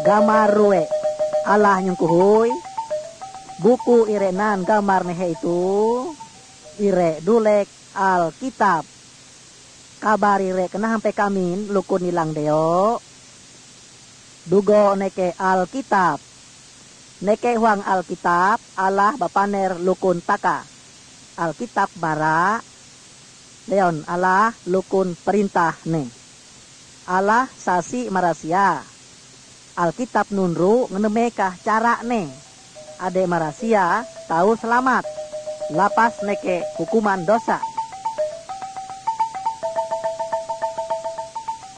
gamar ruwe Allah nyungkuhoy buku irenan gamar nehe itu ire dulek Alkitab kabar ire kena sampai kamin lukun ilang deo dugo neke Alkitab neke huang Alkitab Allah bapaner lukun taka Alkitab bara leon Allah lukun perintah ne Allah sasi marasia Alkitab nunru ngenemekah cara ne ade marasia tahu selamat lapas neke hukuman dosa